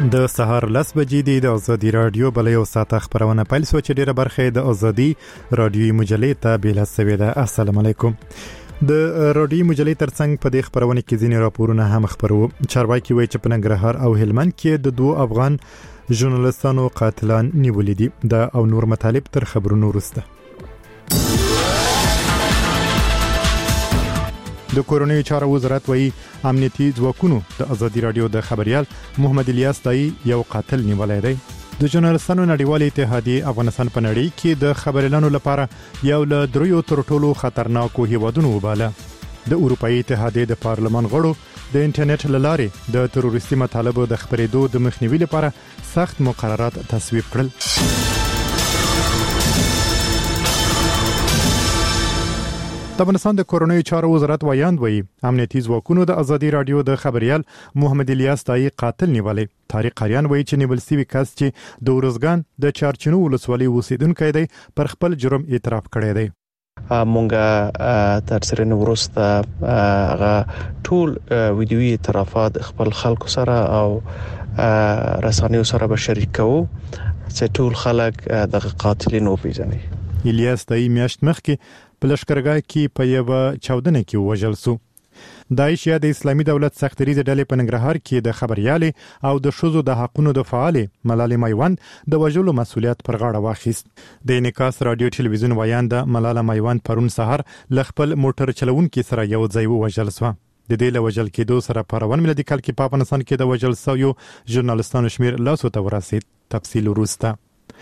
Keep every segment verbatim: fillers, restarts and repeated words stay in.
د سهار لس بجې دی د ازادي رادیو بل یو ساعت خبرونه پیل سو چې ډیره برخه د ازادي رادیوي مجلې ته بیل سوي ده. السلام علیکم. د رادیوي مجلې ترڅنګ په دې خبرونه کې ځینې راپورونه هم خبرو. چارواکي وایي چې په ننګرهار او هلمند کې د دوه افغان ژورنالستانو قاتلان نیولې دي. دا او نور مطالب تر خبرونو وروسته. د کورونی چارو وزارت وایي امنیتي ځواکونو د ازادي رادیو د خبريال محمد الیاس دای یو قاتل نیولای دی. د ژورنالستانو نړیوال اتحادیه افغانستان په نړۍ کې د خبريالانو لپاره یو له دریو تر ټولو خطرناکو هیوادونو وباله. د اروپאי اتحادیه د پارلمان غړو د انټرنیټ لارې د تروریستي مطالبو د خبرېدو د مخنیوي لپاره سخت مقررات تصویب کړل. د افغانستان د کورونی چارو وزارت وایاند وایي امنیتي ځواکونو د ازادي رادیو د خبريال محمد الیاس دای قاتل نیولې. طارق قریان وایي چې نیول سوي کس چې د ورزګان د چارچنو ولسوالۍ اوسیدونکی دی پر خپل جرم اعتراف کړی دی. مونږه تر سره ورسته هغه ټول ویډیوي اعترافات خپل خلکو سره او رسنیو سره به شریک کوو چې ټول خلک د قاتلینو پیژني. الیاس دای میاشت مخکې په لشکرګاه کې په یو چاودنه کې وژل شو. داعش یا د اسلامي دولت سختریزه ډلې په ننګرهار کې د خبريالې او د شوزو د حقونو د فعال ملالۍ میوند د وژلو مسولیت پر غاړه واخیست. د انعکاس رادیو ټلویزیون وایاند ملاله میوند پرون سحر ل خپل موټر چلونکي سره یو ځای وژل شو. د دې له وژل کېدو سره په روان ملي کال کې په افغانستان کې د وژل شویو ژورنالستانو شمیر لاسو ته ورسید. تفصیل وروسته.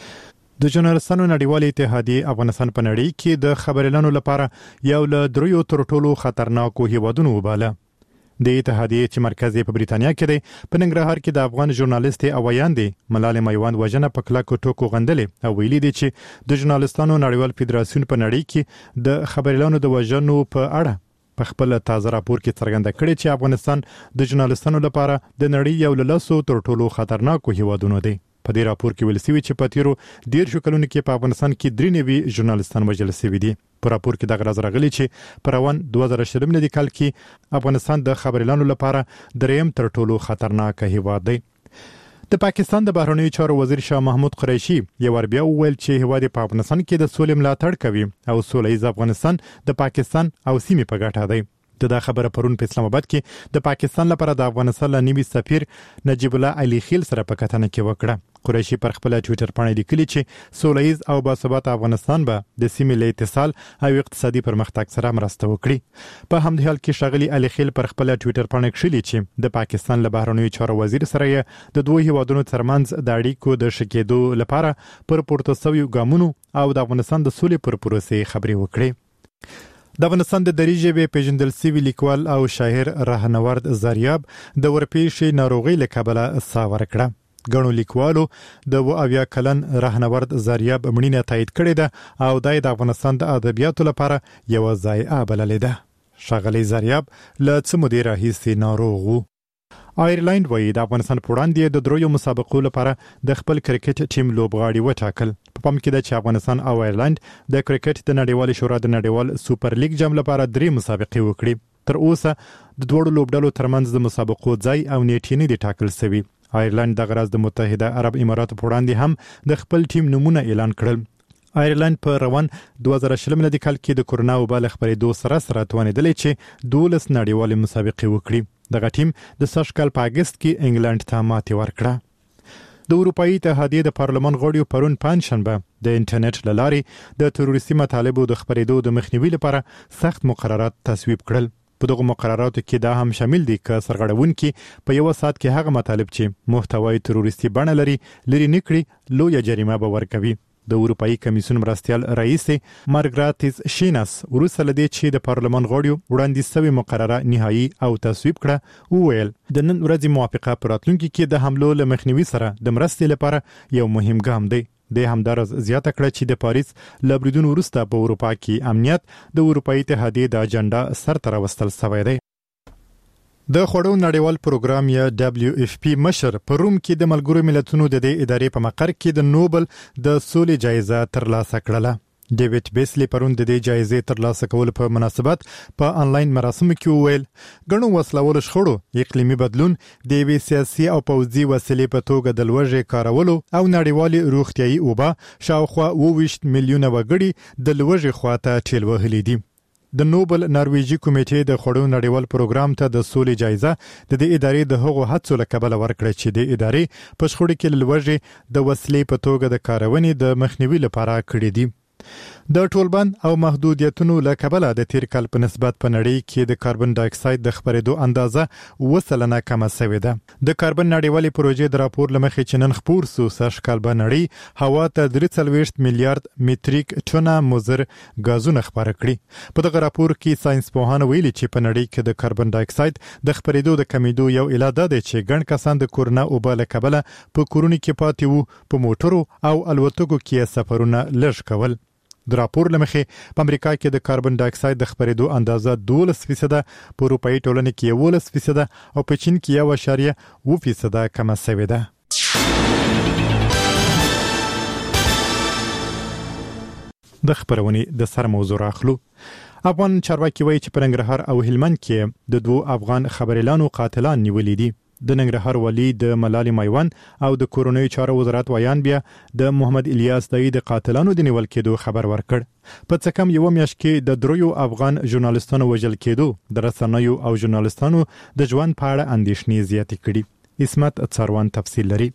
د ژورنالستانو نړیوال اتحادیه افغانستان په نړۍ کې د خبريالانو لپاره یو له دریو تر ټولو خطرناکو هیوادونو وباله. د اتحادیه چې مرکز په بریتانیا کې دی په ننګرهار کې د افغان ژورنالیست اوایاندې ملالۍ میوند وژنه په کلکو ټوکو غندلې او ویلي دي چې د ژورنالستانو نړیوال فدراسیون په نړۍ کې د خبريالانو د وژنو په اړه په خپل تازه راپور کې څرګنده کړې چې افغانستان د ژورنالستانو لپاره د نړۍ یو له لاسو تر ټولو خطرناکو هیوادونو دی. په دې راپور کې ویل شوی چې په تیرو ډیر شو کلونو کې په افغانستان کې درې نوي ژورنالستان وژل شوي دي. په راپور کې د غرض راغلي چې په روان دوه زره شپږ ملي کال کې افغانستان د خبريالانو لپاره دریم تر ټولو خطرناک هیواد دی. د پاکستان د بهرنیو چارو وزیر شاه محمود قریشي یو ور بیا وویل چې هیواد په افغانستان کې د سولې ملاتړ کوي او سولهییز افغانستان د پاکستان او سیمې په ګټه دی. د دا خبره پرون په اسلام آباد کې د پاکستان لپاره د افغانستان لنیوي سفیر نجیب الله علي خیل سره په کتنه کې وکړه. قریشي پر خپل ټوئیټر باندې لیکلي چې سولهییز او باثبات افغانستان به د سیمې له اتصال او اقتصادي پرمختګ سره مرسته وکړي. په همدې حال کې شاغلي علي خیل پر خپل ټوئیټر باندې کښلي چې د پاکستان له بهرنیو چارو وزیر سره د دوه هیوادونو ترمنځ د اړیکو د شکېدو لپاره پر پورته شویو ګامونو او د افغانستان د سولې پر پروسې خبرې وکړي. د افغانستان د دري ژبې پیژندل سوي لیکوال او شاعر راهنورد زریاب د ورپېښې ناروغي له کبله ساه ورکړه. ګڼو لیکوالو د اویا کلن راهنورد زریاب مړینه تایید کړې ده او د افغانستان د ادبیاتو لپاره یو ضایعه بللې ده. ښاغلی زریاب له څه مودې راهیسې ناروغ و. آیرلند وایي د افغانستان په وړاندې د دریو مسابقو لپاره د خپل کرکټ ټیم لوبغاړي وټاکل. په پام کې ده چې افغانستان او آیرلند د کرکټ د نړیوال شورا د نړیوال سوپر لیګ جام لپاره درې مسابقې وکړي. تر اوسه د دوړو لوبډلو ترمنځ د مسابقو ځای او نیټې نه دي ټاکل شوي. آیرلند د غرض د متحده عرب اماراتو په وړاندې هم د خپل ټیم نمونه اعلان کړل. آیرلند په روان دوه زره شپږ ملي کال کې د کورونا وبا له خپرېدو سره سره توانېدلې چې دولس نړیوالې مسابقې وکړي. دغه ټیم د سږ کال په اگست کې انګلند ته ماتې ورکړه. د اروپאי اتحادیه د پارلمان غړو پرون پنځشنبه د انټرنیټ لارې د تروریستي مطالبو د خبرېدو د مخنیوي لپاره سخت مقررات تصویب کړل. په دغه مقرراتو کې دا هم شامل دي چې سرغړونکي په یو ساعت کې هغه مطالب چې محتوای تروریستي بڼه لري لري نکړي لویه جریمه به ورکوي. د اروپאי کمیسیون مرستیال رئیس مارګراتیس شیناس وروسته لدې چې د پارلمان غړو وړاندې شوی مقرره نهایی او تصویب کړه وویل د نن ورځې موافقه پر راتلونکي کې د حملو له مخنیوي سره د مرستې لپاره یو مهم ګام دی. د همدارس زیاته کړه چې د پاریس له بریدونو وروسته په اروپا کې امنیت د اروپאי اتحادیه د اجنډا سر ته راوستل شوی دی. د خوړو نړیوال پروګرام یا دبليو اف پی مشر په روم کې د ملګرو ملتونو د دې ادارې په مقر کې د نوبل د سولې جایزه ترلاسه کړله. ډیوډ بیسلی پرون د دې جایزې ترلاسه کول په مناسبت په انلاین مراسمو کې وویل غنو وسلوال شخړو اقلیمي بدلون د وی سیاسي او پوځي وسیلې په توګه د لوږې کارولو او نړیوالي روغتيایي اوبه شاوخوا اووه میلیونه وګړي د لوږې خواته ټیل وهلي دي. د نوبل نارویجی کمیټې د خړو نړیوال پروګرام ته د سولې جایزه د دې ادارې د هغو هڅو لکبل ورکړه چې د ادارې په شخړو کې لوږې د وسلې په توګه د کارونې د مخنیوي لپاره کړې دي. د ټولبند او محدودیتونو لکبله د تیر کال په نسبت په نړۍ کې د کاربن ډای اکساید د خپرېدو اندازه وسلنه کمه شوې ده. د کاربن نړیوالې پروژې د راپور لمخې چې نن خپور سو سږ کال په نړۍ هوا ته درې څلوېښت میلیارډ متریک ټنه مضر غازونه خپاره کړي. په دغه راپور کې ساينس پوهان ویلي چې په نړۍ کې د کاربن ډای اکساید د خپرېدو د کمیدو یو علت ده چې ګڼ کسان د کورونا او بل کبله په کورونو کې پاتې وو، په موټرو او الوتکو کې سفرونه لږ کول. د راپور لمخې په امریکا کې د کاربن ډای اکساید د خپرېدو اندازه دولس فیصد، په اروپאי ټولنه کې یوولس فیصد او په چین کې یو اشاریه اووه فیصد کمه شوې ده. د خبرونې د سر موضوع راخلو. افغان چارواکي وایي چې په ننګرهار او هلمند کې د دوه افغان خبريالانو قاتلان نیولې دي. د ننګرهار والی د ملالي میوان او د کورونوي چارو وزارت ویان بیا د محمد الیاس دای د قاتلانو د نیول کېدو خبر ورکړ. په څه کم یو میاشت کې د دریو افغان ژورنالیستانو وژل کېدو د رسنیو او ژورنالیستانو د ژوند په اړه اندېښنې زیاتې کړي. اسمت څاروان تفصیل لري.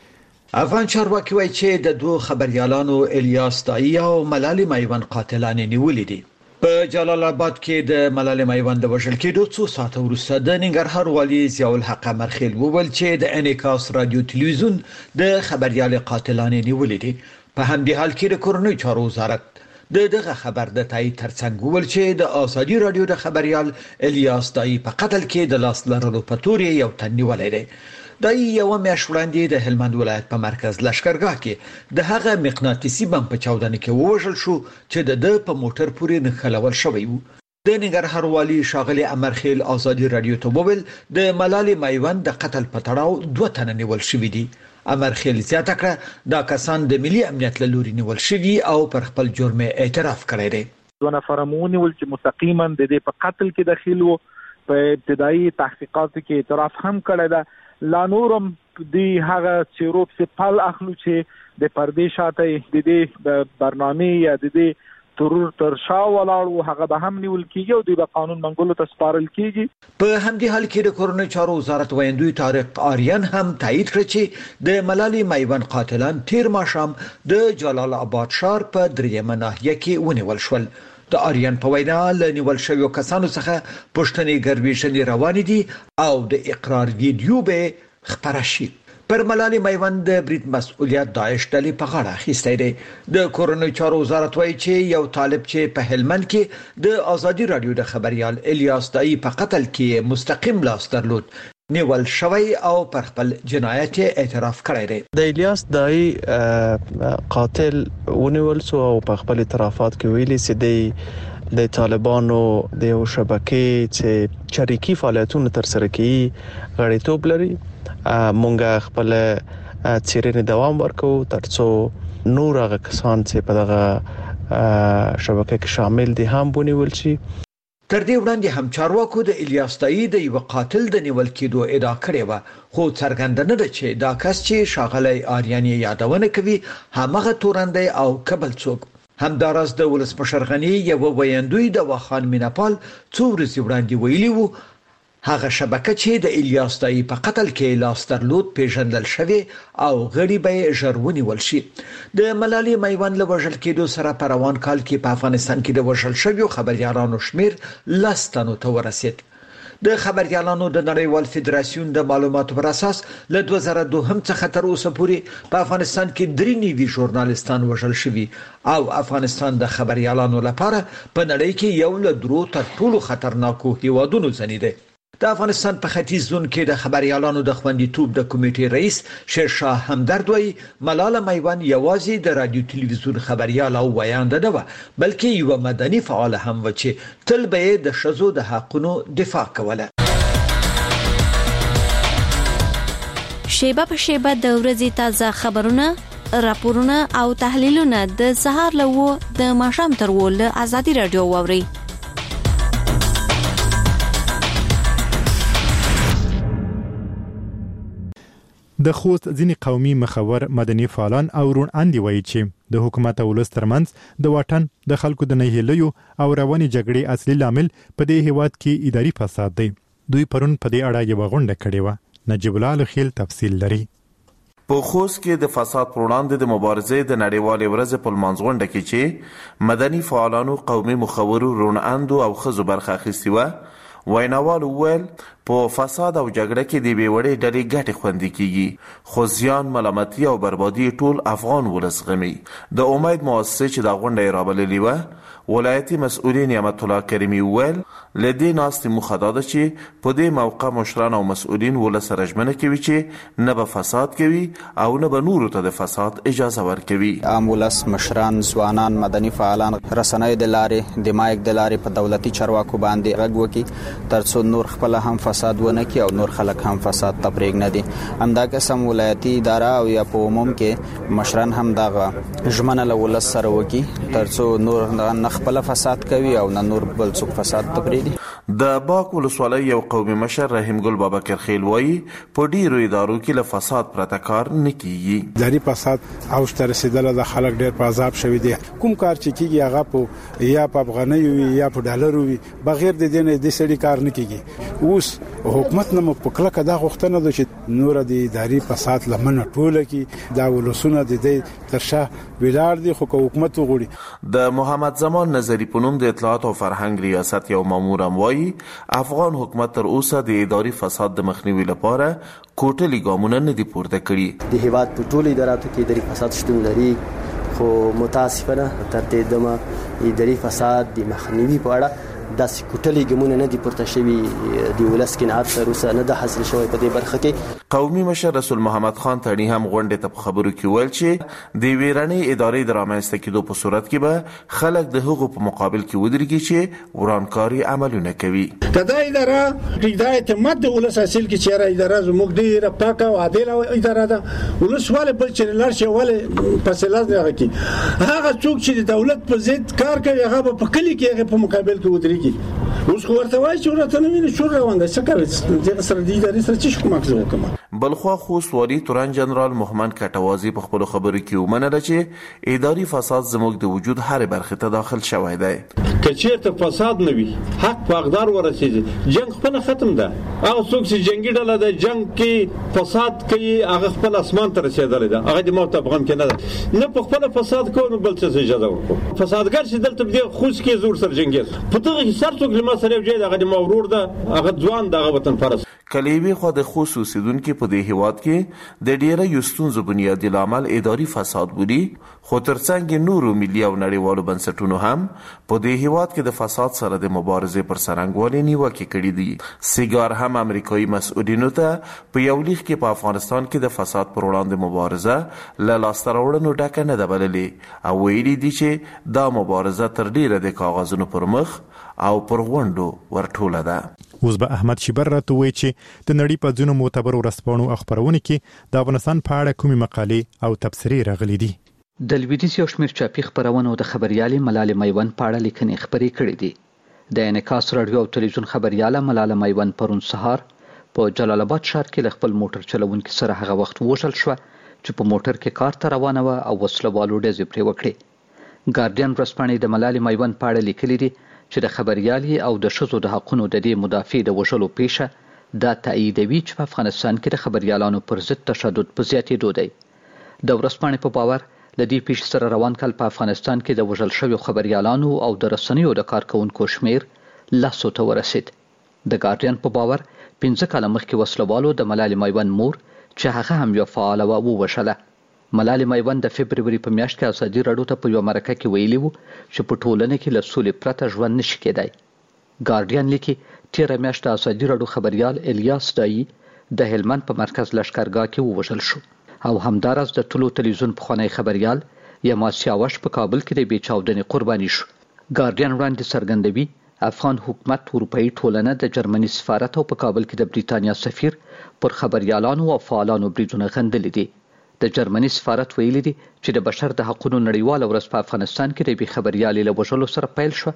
افغان چارواکي وایي چې د دوه خبريالانو الیاس دای او ملالي میوان قاتلان نیولې دي. په جلال آباد کې د ملالي میوان د وژل کېدو څو ساعته وروسته د ننګرهار والی ضیاء الحق مرخیل وویل چې د انعکاس رادیو تلویزیون د خبريال قاتلان نیولې دي. په همدې حال کې د کورنوي چارو وزارت د دغه خبر د تایید ترڅنګ وویل چې د آزادي رادیو د خبريال الیاس دای په قتل کې د لاس لرلو په تور یو تن نیولې دی. د یو میاشت وړاندې د هلمند ولایت په مرکز لشکرګاه کې د هغه مقناطیسي بم په چاودنه کې ووژل شو چې د د په موټر پورې نښلول شوی وو. د ننګرهار والی شاغلي امرخیل آزادي رادیو ته وویل د ملالي میوان د قتل په تړاو دوه تنه نیول شوی دي. امرخیل زیاته کړه دا کسان د ملي امنیت له لوري نیول شوی او پر خپل جرم اعتراف کړی دی. دوه نفر مونیول چې مستقیما د دې په قتل کې دخیل وو. په ابتدایي تحقیقاتو کې اعتراف هم کړی دی. لا نورم دی هغه چیرو سپال اخلو چې د پردې شاته د دې برنامه یا د دې ترور تر شا ولاړو هغه به هم نیول کیږي او د قانون منګولو ته سپارل کیږي. په همدې حال کې د کورنوي چارو وزارت ویندوی طارق آریان هم تایید کړ چې د ملالي میوان قاتلان تیر ماښام د جلال آباد ښار په دریمه ناحیه کې ونیول شول. د آریان په وینا له نیول شویو کسانو څخه پښتني ګرویشنې روان دي او د اقرار ویډیو به خبره شي. پر ملالي میوان د برید مسؤلیت داعش ډلې په غاړه اخیستی دی. د کورنوي چارو وزارت وایي چې یو طالب چې په هلمند کې د آزادي رادیو د خبريال الیاس دای په قتل کې مستقیم لاس درلود نیول شوی او پر خپل جنایت اعتراف کړی دی. د الیاس دای قاتل ونیول سو او په خپل اعترافات کې ویلي چې د د طالبانو د یو شبکې چې شریکي فعالیتونه تر سره کوي غړیتوب لري. مونږ خپل چیرې دوام ورکو ترڅو نور هغه کسان چې په دغه شبکې کې شامل دي هم ونیول شي. تر دې وړاندې هم چارواکو د الیاس دای د یو قاتل د نیول کېدو ادعا کړې و، خو څرګنده نه ده چې دا کس چې شاغلی آریان یادونه کوي همغه تورندی او کبل څوک. همدارس د ولسمشر غنی یو ویندوی د واخان میناپال څو ورځې وړاندې ویلي وو هغه شبکه چې د الیاس دای په قتل کې لاس درلود پیژندل شوی او غړي به ژرونی ولشي. د ملالي میوان له وژل کېدو سره په روان کال کې په افغانستان کې د وژل شویو خبريالانو شمیر لستانو ته ورسید. د خبريالانو د نړیوال فدراسیون د معلوماتو پر اساس له دوه زره دوه څخه تر اوسه پورې په افغانستان کې درې نیوي ژورنالیستان وژل شوي او افغانستان د خبريالانو لپاره په نړۍ کې یو له درو تر ټولو خطرناکو هیوادونو ځنی دی. د افغانستان په ختیځ زون کې د خبريالانو د خوندیتوب د کمیټې رئیس شیرشاه همدرد وایي ملاله میوان یوازې د رادیو تلویزیون خبريال او ویانده نه و بلکې یو مدني فعال هم و چې تل به د شذو د حقونو دفاع کوله. شیبه په شیبه د ورځې تازه خبرونه راپورونه او تحلیلونه د سهار له و د ماښام تر و له ازادي رادیو واوري. د خوست ځینی قومي مخور مدني فعالان او رون اندي وایي چې د حکومت او ولس ترمنځ د واټن د خلکو د نهیلیو او رواني جګړې اصلي لامل په دې هیواد کې اداري فساد دی. دوی پرون په دې اړه یو غونډه کړې و. نجیب الله خیل تفصیل لري. په خوست کې د فساد پر وړاندې د مبارزې د نړیوالې ورځې په لمانځغونډه کې چې مدني فعالانو قومي مخورو رون اندو او خزو برخه اخیستې وه، ویناوال وویل په فساد او جګړه کې د بې وړې ډلې ګټې خوندي کیږي، خو زیان، ملامتي او بربادي ټول افغان ولس غمي. د امید مؤسسې چې دا غونډه یې رابللې وه، ولایتي مسؤلین نعمت الله کریمي وویل له دې ناستې موخه دا ده چې په دې موقع مشران او مسؤلین ولس سره ژمنه کوي چې نه به فساد کوي او نه به نورو ته د فساد اجازه ورکوي. عام ولس، مشران، ځوانان، مدني فعالان رسنۍ د لارې د مایک د لارې په دولتي چارواکو باندې غږ وکړي ترڅو نور خپل هم فساد ونه کړي او نور خلک هم فساد ته پرېږ نه دي. همدا قسم ولایتي اداره او یا په عموم کې مشران هم دغه ژمنه له ولس سره وکړي ترڅو نور نه خپل فساد کوي او نه نور بل څوک فساد ته پرېږدي. د باک ولسوالۍ یو قومي مشر رحیم ګل بابکر خیل وایي په ډیرو ادارو کې له فساد پرته کار نه کیږي. اداري فساد اوج ته رسیدل، د خلک ډیر په عذاب شوي دي. کوم کار چې کیږي هغه په یا په افغانۍ وي یا په ډالر وي، بغیر د دې نه د سړي کار نه کیږي. اوس حکومت نه په کلکه دا غوښتنه ده چې نور د اداري فساد لمنه ټوله کی دا ولسونه د دې ترشا ویلار دي. خو حکومت وغوړي. د محمد زمان نظری په نوم د اطلاعات او فرهنګ ریاست یو مامور هم وایي افغان حکومت تر اوسه د اداري فساد د مخنیوي لپاره کوټلي ګامونه نه دي پورته کړي. د هیواد په ټولو اداراتو کې اداري فساد شتون لري، خو متاسفانه تر دې دمه اداري فساد د مخنیوي په اړه داسې کوټلي ګامونه نه دي پورته شوي. د ولس قناعت تر اوسه نه ده حاصل شوی په دې برخه کې. قومي مشر رسول محمد خان تړي هم غونډې ته په خبرو کې ویل چې د ویرانې ادارې د رامنځته کېدو په صورت کې به خلک د هغو په مقابل کې ودرېږي چې ورانکاري عملونه کوي. کدا اداره د اعتماد د ولس حاصل کې چیرې اداره زموږ ډیره پاکه او عادله اداره ده. ولس والے بل چې لار شي والے فیصله نه کوي. هغه څوک چې د دولت په ضد کار کوي هغه په کلی کې هغه په مقابل کې ودرېږي. اوس خو ورته وایي چې ورته نه ویني شور روان دی، څه کوي دغه سره د ادارې سره چې کوم مخزه وکړم. بلخوا خوست والي تورن جنرال محمد کټوازی په خپل خبرو کې ومنله چې اداري فساد زموږ د وجود هر برخه ته داخل شوی دی. کچېرته فساد نه وي، حق په اقدار ورسېږي، جنگ خپل ختم ده. هغه څوک چې جنگي ډله د جنگ کې فساد کوي هغه خپل اسمان ته رسېدلی ده، هغه د موت افغان کې نه ده. نه په خپل فساد کوو نو بل څه اجازه ورکړو. فسادګر چې دلته په خوست کې زور سره جنګي په دغه سر څوک لمه سره یو ځای دغه د مورور ده، هغه ځوان دغه وطن پرست. کلیوي خو د خوست اوسیدونکو په دې هیواد کې د ډیره یستونزو بنیادی لامل اداري فساد بودی، خو ترڅنګ نورو ملي او نړیوالو بنسټونو هم په دې هیواد کې د فساد سره د مبارزې پر سرنګوالي نیوکې کړې دي. سیګار هم امریکایي مسؤلینو ته په یو لیک کې په افغانستان کې د فساد پر وړاندې مبارزه له لاسته راوړنو ډکه نه ده بللې او ویلي دي چې دا مبارزه تر ډیره د کاغذونو پر مخ او پر غونډو ورټوله ده. اوس به احمد شیبر راته وایي چې د نړۍ په ځینو معتبرو ورځپاڼو او خپرونو کې د افغانستان په اړه کومې مقالې او تبصرې راغلي دي. د لویدیځ یو شمېر چاپي خپرونو د خبريالې ملالۍ میوند په اړه لیکنې خپرې کړې دي. د انعکاس راډیو او تلویزیون خبرياله ملالۍ میوند پرون سهار په جلال آباد ښار کې له خپل موټر چلوونکي سره هغه وخت وژل شوه چې په موټر کې کار ته روانه وه او وسله والو ډزې پرې وکړې. ګارډین ورځپاڼې د ملالۍ میوند په اړه لیکلي دي چې د خبريالې او د ښځو د حقونو د دې مدافع د وژلو پیښه دا تاییدوي چې په افغانستان کې د خبريالانو پر ضد تشدد په زیاتېدو دی. د ورځپاڼې په باور له دې پیښې سره روان کال په افغانستان کې د وژل شویو خبريالانو او د رسنیو د کارکونکو شمیر لسو ته ورسید. د ګارډین په باور پنځه کاله مخکې وسلوالو د ملالۍ میوند مور چې هغه هم یو فعاله وه ووژله. ملالۍ میوند د فبروري په میاشت کې ازادي راډیو ته په یوه مرکه کې ویلي وو چې په ټولنه کې له سولې پرته ژوند نشي کېدی. ګارډین لیکي تېره میاشت د ازادي راډیو خبریال الیاس دایي د هلمند په مرکز لښکرګاه کې ووژل شو او همداراز د ټولو تلویزیون پخوانی خبریال یما سیاوش په کابل کې د بې چاودنې قرباني شو. ګارډین وړاندې څرګندوي افغان حکومت اروپایي ټولنه د جرمني سفارت او په کابل کې د بریتانیا سفیر پر خبریالانو او فعالانو بریدونه غندلي دي. د جرمني سفارت ویلي دي چې د بشر د حقوقو نړیواله ورځ په افغانستان کې د یوې خبریالې له وژلو سره پیل شوه